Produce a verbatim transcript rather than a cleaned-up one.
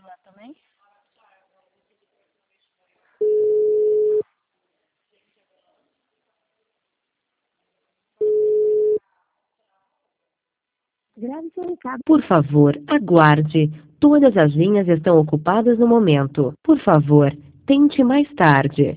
lá também? Grave seu recado. Por favor, aguarde. Todas as linhas estão ocupadas no momento. Por favor, tente mais tarde.